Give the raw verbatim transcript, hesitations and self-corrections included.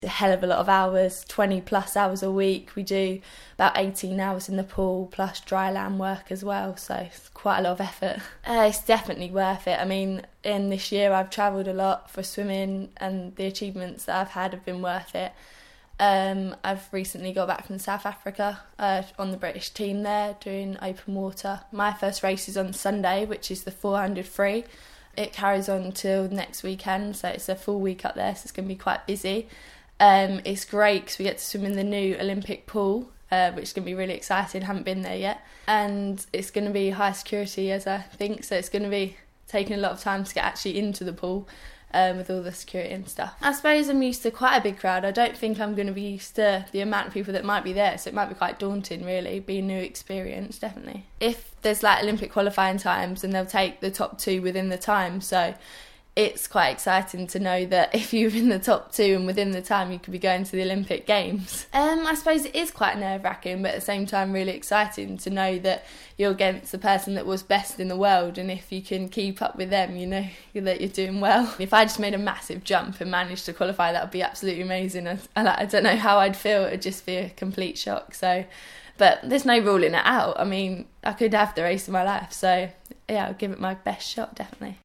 A hell of a lot of hours, twenty plus hours a week. We do about eighteen hours in the pool plus dry land work as well, so it's quite a lot of effort. Uh, it's definitely worth it. I mean, in this year I've travelled a lot for swimming, and the achievements that I've had have been worth it. Um, I've recently got back from South Africa uh, on the British team there doing open water. My first race is on Sunday, which is the four hundred free. It carries on till next weekend, so it's a full week up there, so it's going to be quite busy. Um, it's great because we get to swim in the new Olympic pool, uh, which is going to be really exciting. Haven't been there yet. And it's going to be high security, as I think, so it's going to be taking a lot of time to get actually into the pool um, with all the security and stuff. I suppose I'm used to quite a big crowd. I don't think I'm going to be used to the amount of people that might be there, so it might be quite daunting, really. Be a new experience, definitely. If there's like Olympic qualifying times, and they'll take the top two within the time, so it's quite exciting to know that if you're in the top two and within the time, you could be going to the Olympic Games. Um, I suppose it is quite nerve-wracking, but at the same time really exciting to know that you're against the person that was best in the world, and if you can keep up with them, you know that you're doing well. If I just made a massive jump and managed to qualify, that would be absolutely amazing. I, I don't know how I'd feel. It would just be a complete shock. So, but there's no ruling it out. I mean, I could have the race of my life, so yeah, I'll give it my best shot, definitely.